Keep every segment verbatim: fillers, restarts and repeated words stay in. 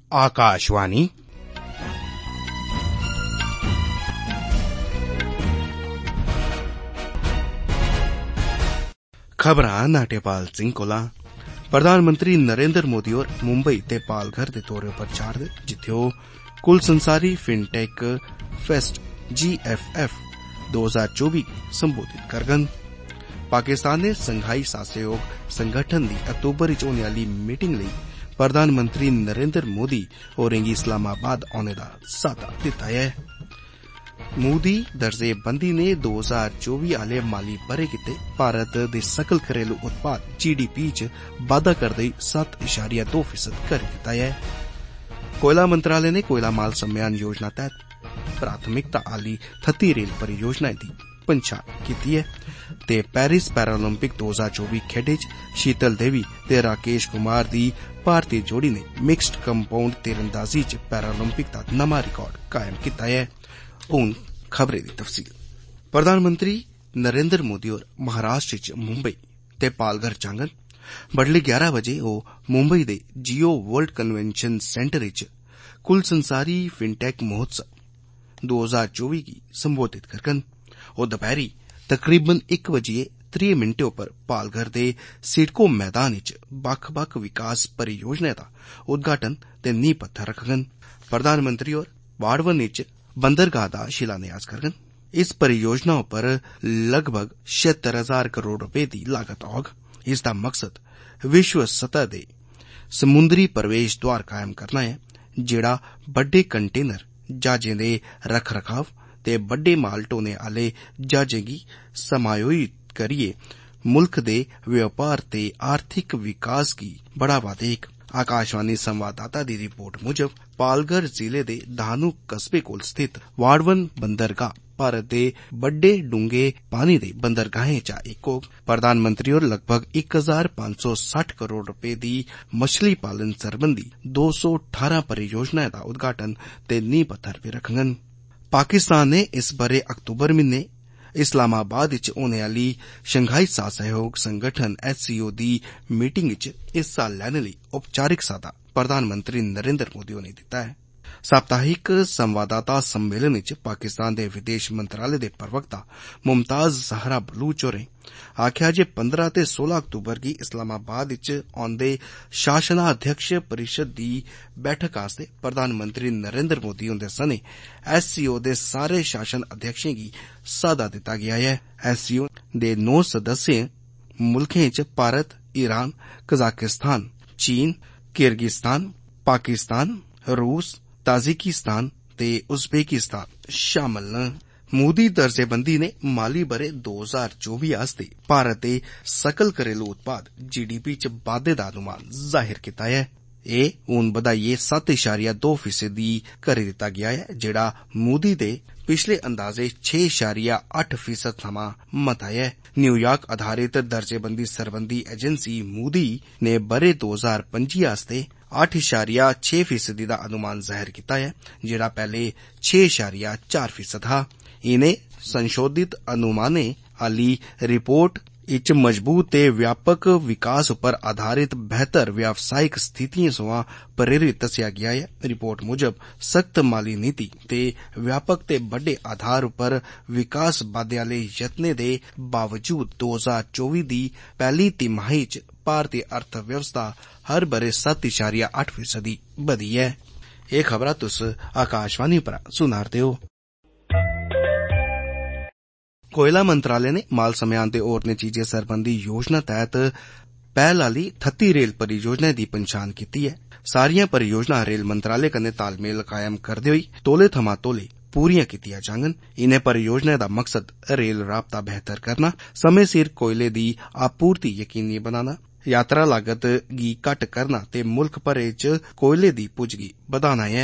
आकाशवाणी खबरां नाट्यपाल सिंह कोला। प्रधानमंत्री नरेंद्र मोदी होर मुंबई ते पालघर दे दौरे पर जा'रदे, जित्थे ओह कुल संसारी fintech fest G F F दो हजार चौबी संबोधित करगन। पाकिस्तान ने संघाई सहयोग संगठन दी अक्तूबर च होने आली मीटिंग लेई प्रधानमंत्री नरेंद्र मोदी होरें गी इस्लामाबाद औने दा साद्दा दित्ता ऐ। मोदी दर्जेबंदी ने दो हजार चौबी आले माली ब'रे गित्ते भारत दे सकल घरेलू उत्पाद जी डी पी च बाद्दा करदे सत्त इशारिया दो फीसद करी दित्ता ऐ। कोयला मंत्रालय ने कोयला माल सम्मेलन योजना तैहत प्राथमिकता आली ठत्ती रेल परियोजनाएं दी पंछान कीती ऐ ते पेरिस पैरालंपिक दो हजार चौबी खेड्डें च शीतल देवी ते राकेश कुमार दी भारतीय जोड़ी ने मिक्सड कंपाउंड तीरंदाजी च पैरालंपिक दा नमां रिकार्ड कायम कीता ऐ। हुन खबरें दी तफसील। प्रधानमंत्री नरेंद्र मोदी होर महाराष्ट्र च मुंबई ते पालघर जाङन। बडले ग्यारह बजे ओह मुंबई दे जियो वर्ल्ड कन्वेंशन सेंटर च कुल संसारी फिनटेक महोत्सव दो हजार चौबी गी संबोधित करगन। ओह दपैहरी तकरीबन इक बजिए त्रीह मिंटें उप्पर पालघर दे सिडको मैदान च बक्ख बक्ख विकास परियोजनाएं दा उद्घाटन ते नींह पत्थर रखगन। प्रधानमंत्री होर वाड़वन च बंदरगाह दा शिलान्यास करगन। इस परियोजना उप्पर लगभग छिहत्तर हजार करोड़ रपे दी लागत औग। इसदा मकसद विश्व सतह दे समुंदरी प्रवेश द्वार कायम करना ऐ, जेड़ा बड्डे कंटेनर जहाजें दे रख रखाव ते बड्डे माल ढोने आले जहाजें गी समायोजित करियै मुल्ख दे व्यापार ते आर्थिक विकास गी बढ़ावा देग। आकाशवाणी संवाददाता दी रिपोर्ट मुजब पालघर जिले दे धानु कस्बे कोल स्थित वाड़वन बंदरगाह भारत दे बड्डे डूंगे पानी दे बंदरगाहें चा इक होग। प्रधानमंत्री होर लगभग एक हजार पांच सौ साठ करोड़ रपे दी मछली पालन सरबंधी दो सौ अठारह परियोजनाएं दा उद्घाटन ते नींह पत्थर भी रखगन। पाकिस्तान ने इस बरे अक्तूबर म्हीने इस्लामाबाद च होने आली शंघाई सहयोग संगठन एस सी ओ दी मीटिंग च हिस्सा लैने लेई औपचारिक साद्दा प्रधानमंत्री नरेंद्र मोदी होरें दित्ता ऐ। साप्ताहिक संवाददाता सम्मेलन च पाकिस्तान दे विदेश मंत्रालय दे प्रवक्ता मुमताज जहरा बलूच होरें आखेआ जे पंद्रह ते सोलह अक्तूबर गी इस्लामाबाद च औंदे शासनाध्यक्ष परिषद दी बैठक आस्तै प्रधानमंत्री नरेंद्र मोदी हुंदे सने एस सी ओ दे सारे शासन अध्यक्षें गी साद्दा दित्ता गेआ ऐ। एस सी ओ दे नौ सदस्य मुल्खें च भारत, ईरान, कजाकिस्तान, चीन, किर्गिस्तान, पाकिस्तान, रूस, ताजिकिस्तान ते उज्बेकिस्तान शामल न। मोदी दर्जेबंदी ने माली बरे दो हजार चौबी आस्तै भारत दे सकल घरेलू उत्पाद जी डी पी च बाद्दे दा अनुमान जाहिर कीता ऐ। एह हून बधाइयै सत्त इशारिया दो फीसदी करी दित्ता गेआ ऐ, जेड़ा मोदी दे पिछले अंदाजे छे इशारिया अट्ठ फीसद थमां मता ऐ। न्यूयार्क आधारित दर्जेबंदी सरबंधी एजेंसी मूडी ने बरे दो हजार पंजी आस्तै अट्ठ इशारिया छे फीसदी दा अनुमान जाहिर कीता ऐ, जेड़ा पैहले छे इशारिया चार फीसद हा। इनें संशोधित अनुमानें आली रिपोर्ट इच मजबूत ते व्यापक विकास उप्पर आधारित बेहतर व्यावसायिक स्थितिएं सोयां प्रेरित दस्सेआ गेआ ऐ। रिपोर्ट मुजब सख्त माली नीति ते व्यापक ते बड्डे आधार उप्पर विकास बाद्दे आले यत्नें दे बावजूद दो हजार चौबी दी पैहली तिमाही च भारतीय अर्थव्यवस्था हर बरे सत्त इशारिया अट्ठ फीसदी बधी ऐ। एह खबरां तुस आकाशवाणी पर सुना'रदे ओ। कोयला मंत्रालय ने माल सम्मेलन ते होरनें चीजें सरबंधी योजना तैहत पैहल आली ठत्ती रेल परियोजनाएं दी पंछान कीती ऐ। सारियां परियोजनां रेल मंत्रालय कन्नै तालमेल कायम करदे होई तौले थमां तौले पूरियां कीतियां जाङन। इनें परियोजनाएं दा मकसद रेल राबता बेहतर करना, समें सिर कोयले दी आपूर्ति यकीनी बनाना, यात्रा लागत गी घट्ट करना ते मुल्ख भरै च कोयले दी पुज्ज गी बधाना ऐ।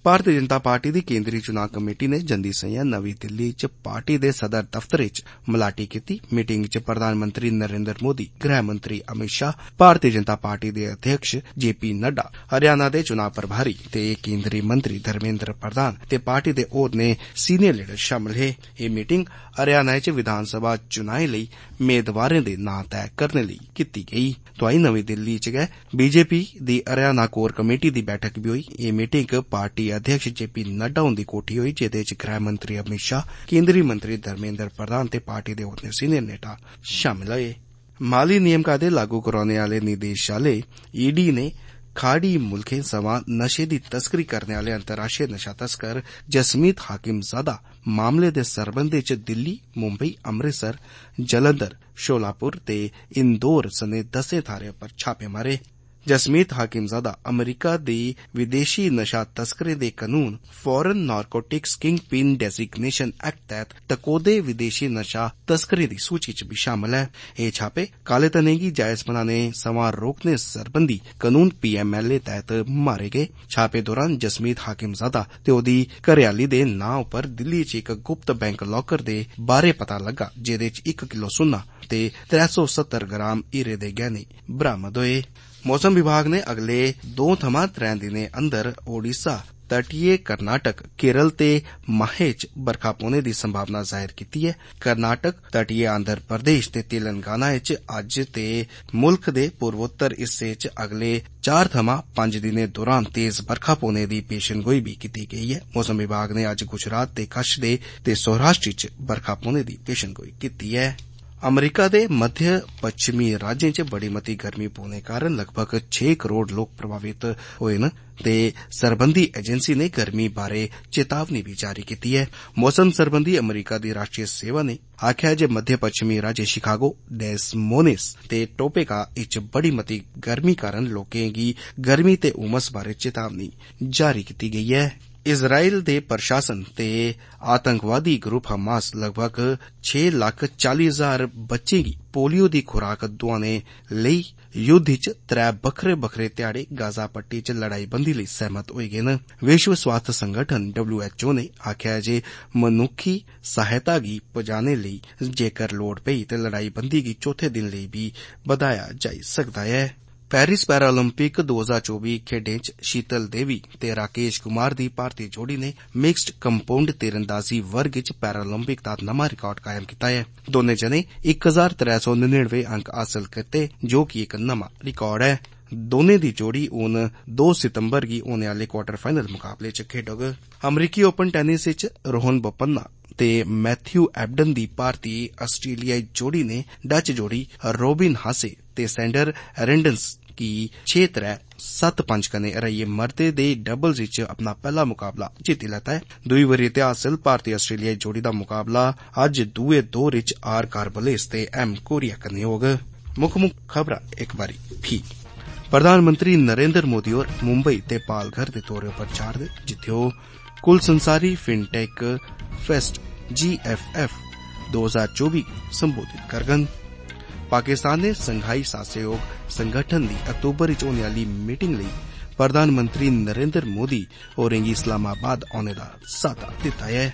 भारतीय जनता पार्टी दी केंद्रीय चुनाव कमेटी ने जंदी संझा नमीं दिल्ली च पार्टी दे सदर दफ्तरै च मलाटी कीती। मीटिंग च प्रधानमंत्री नरेंद्र मोदी, गृह मंत्री अमित शाह, भारतीय जनता पार्टी दे अध्यक्ष जे पी नड्डा, हरियाणा दे चुनाव प्रभारी ते केंद्रीय मंत्री धर्मेंद्र प्रधान ते पार्टी दे होरने सीनियर लीडर शामिल हे। एह मीटिंग हरियाणा च विधानसभा चुनाएं लेई मेदवारें दे नां तय करने लेई कीती गेई। तोआई नमीं दिल्ली च गै बीजेपी दी हरियाणा कोर कमेटी दी बैठक भी होई। एह मीटिंग पार्टी अध्यक्ष जे पी नड्डा हुंदी कोठी होई, जेदे च गृह मंत्री अमित शाह, केंद्रीय मंत्री धर्मेंद्र प्रधान ते पार्टी दे होरने सीनियर नेता शामिल होए। माली नियम कायदे लागू करोआने आले निदेशालय ईडी ने खाड़ी मुल्खें सवां नशे दी तस्करी करने आले अंतर्राष्ट्रीय नशा तस्कर जसमीत हाकिमजादा मामले दे सरबंधै च दिल्ली, मुंबई, अमृतसर, जलंधर, शोलापुर ते इंदौर सने दस्सें थाहरें पर छापे मारे। जसमीत हाकिमजादा अमरीका दी विदेशी नशा तस्करें दे कानून foreign narcotics kingpin designation act तैहत टकोदे विदेशी नशा तस्करें दी सूची च भी शामिल है। एह छापे काले धनै गी जायज बनाने सवां रोकने सरबंधी कानून पी एम एल ए तैहत मारे गए। छापे दौरान जसमीत हाकिमजादा ते ओदी घरेआली दे नां उप्पर दिल्ली च इक गुप्त बैंक लॉकर दे बारे पता लग्गा, जेदे च इक किलो सुन्ना ते त्रै सौ सत्तर ग्राम हीरे दे गैहने बरामद होए। मौसम विभाग ने अगले दो थमां त्रै दिनें अंदर ओडिशा, तटीय कर्नाटक, केरल ते माहे च बरखा पौने दी संभावना जाहिर कीती है। कर्नाटक, तटीय आंध्र प्रदेश ते तेलंगाना च अज्ज ते मुल्ख दे पूर्वोत्तर हिस्से च अगले चार थमां पंज दिनें दौरान तेज बरखा पौने दी पेशनगोई भी कीती गेई है। मौसम विभाग ने अज्ज गुजरात ते कच्छ दे ते सौराष्ट्र च बरखा पौने दी पेशनगोई कीती है। अमरीका दे मध्य पच्छमी राज्यें च बड़ी मती गर्मी पौने कारण लगभग छे करोड़ लोक प्रभावित होए न ते सरबंधी एजेंसी ने गर्मी बारे चेतावनी भी जारी कीती है। मौसम सरबंधी अमरीका दी राष्ट्रीय सेवा ने आखेआ जे मध्य पच्छमी राज्य शिकागो, डेस मोनिस ते टोपेका इच बड़ी मती गर्मी कारण लोकें गी गर्मी ते उमस बारे चेतावनी जारी कीती गेई है। इजराइल दे प्रशासन ते आतंकवादी ग्रुप हमास लगभग छे लख चाली हजार बच्चें गी पोलियो दी खुराक दोआने लेई युद्ध च त्रै बक्खरे बक्खरे ध्याड़े गाजा पट्टी च लड़ाईबंदी लेई सहमत होई गे न। विश्व स्वास्थ्य संगठन डब्ल्यू एच ओ ने आखेआ जे मनुक्खी सहायता गी पजाने लेई जेकर लोड़ पेई ते लड़ाईबंदी गी चौथे दिन लेई भी बधाया जाई सकदा है। पेरिस पैरालंपिक दो हजार चौबी खेड्डें च शीतल देवी ते राकेश कुमार दी भारतीय जोड़ी ने मिक्स्ड कंपाउंड तीरंदाजी वर्ग च पैरालंपिक दा नमां रिकार्ड कायम कीता है। दोने जने इक हजार त्रै सौ निन्यानवे अंक हासल कीते, जो कि इक नमां रिकार्ड है। दोने दी जोड़ी हून दो सितंबर गी होने आले क्वार्टर फाइनल मुकाबले च खेडोग। अमरीकी ओपन टेनिस च रोहन बोपन्ना ते मैथ्यू एबडन दी भारतीय आस्ट्रेलियाई जोड़ी ने डच जोड़ी रोबिन हासे ते सैंडर रेंडन्स गी छे त्रै सत्त पंज कन्नै हराइयै मर्दे दे डबल्स च अपना पैहला मुकाबला जित्ती लैता है। दुई वरीयते हासल भारतीय आस्ट्रेलियाई जोड़ी दा मुकाबला अज्ज दुए दौर च आर कार्बलेस ते एम कोरिया कन्नै होग। मुक्ख मुक्ख खबरां इक बारी फ्ही। प्रधानमंत्री नरेंद्र मोदी होर मुंबई ते पालघर दे दौरे पर जा'रदे, जित्थे ओह कुल संसारी fintech fest G F F दो हजार चौबी संबोधित करगन। पाकिस्तान ने संघाई सहयोग संगठन दी अक्तूबर च होने आली मीटिंग लेई प्रधानमंत्री नरेंद्र मोदी होरें गी इस्लामाबाद औने दा साद्दा दित्ता ऐ।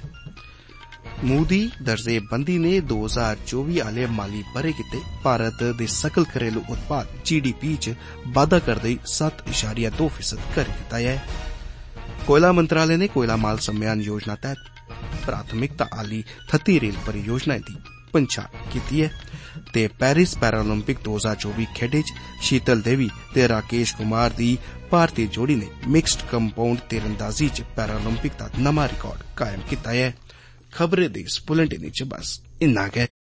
मोदी दर्जेबंदी ने दो हजार चौबी आले माली ब'रे गित्ते भारत दे सकल घरेलू उत्पाद जी डी पी च बाद्धा करदे सत्त इशारिया दो फीसद करी दित्ता ऐ। कोयला मंत्रालय ने कोयला माल सम्मेलन योजना तैहत प्राथमिकता आली ठत्ती रेल परियोजनाएं दी पंछान कीती ऐ। ते पेरिस पैरालंपिक दो हजार चौबी खेड्डें च शीतल देवी ते राकेश कुमार दी भारतीय जोड़ी ने मिक्स्ड कंपाउंड तीरंदाजी च पैरालंपिक दा नमां रिकार्ड कायम कीता ऐ। खबरें दे इस बुलेटिन च बस इन्ना गै।